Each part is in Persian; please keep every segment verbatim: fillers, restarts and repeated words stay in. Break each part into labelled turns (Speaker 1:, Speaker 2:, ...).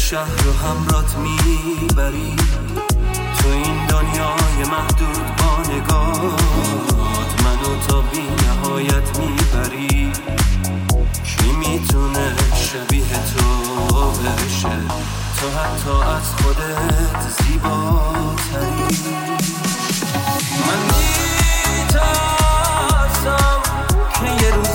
Speaker 1: شهر رو همرات میبری، تو این دنیای محدود با نگاهت منو تا بی نهایت میبری. کی میتونه شبیه تو بشه، تو حتی از خودت زیباتری. من میترسم که یه روز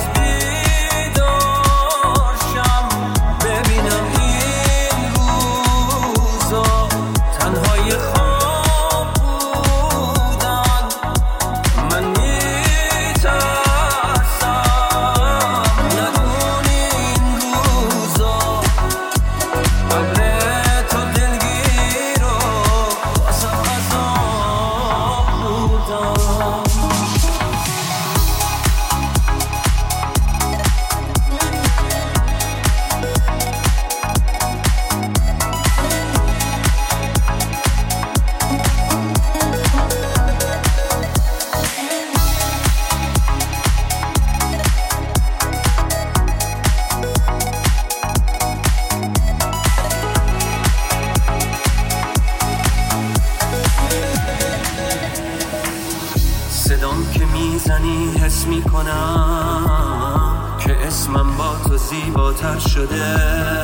Speaker 1: صدام که میزنی حس میکنم که اسمم با تو زیباتر شده.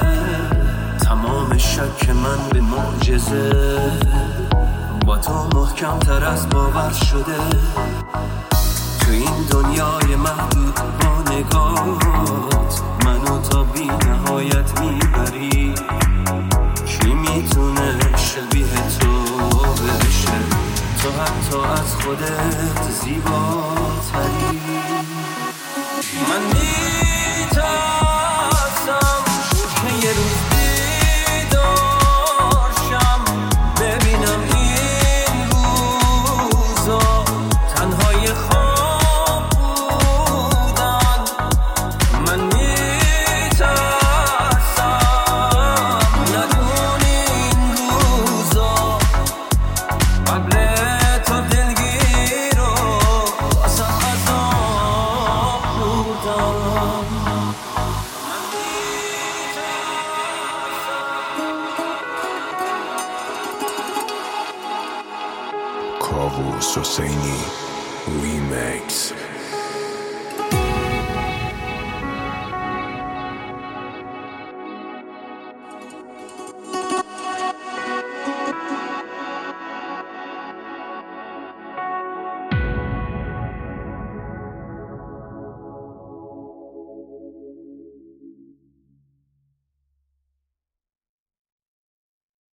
Speaker 1: تمام شک من به معجزه با تو محکم تر از باور شده. تو این دنیای محدود با نگاهت منو تا بی نهایت میبری. کی میتونه شبیه تو بشه، تو حتی از خودت زیباتری. من میترسم که یه روز بیدار شم ببینم این روزا تنهای خواب بودن. من میترسم ندونی این روزا قبل
Speaker 2: Kavus Hosseini Remix.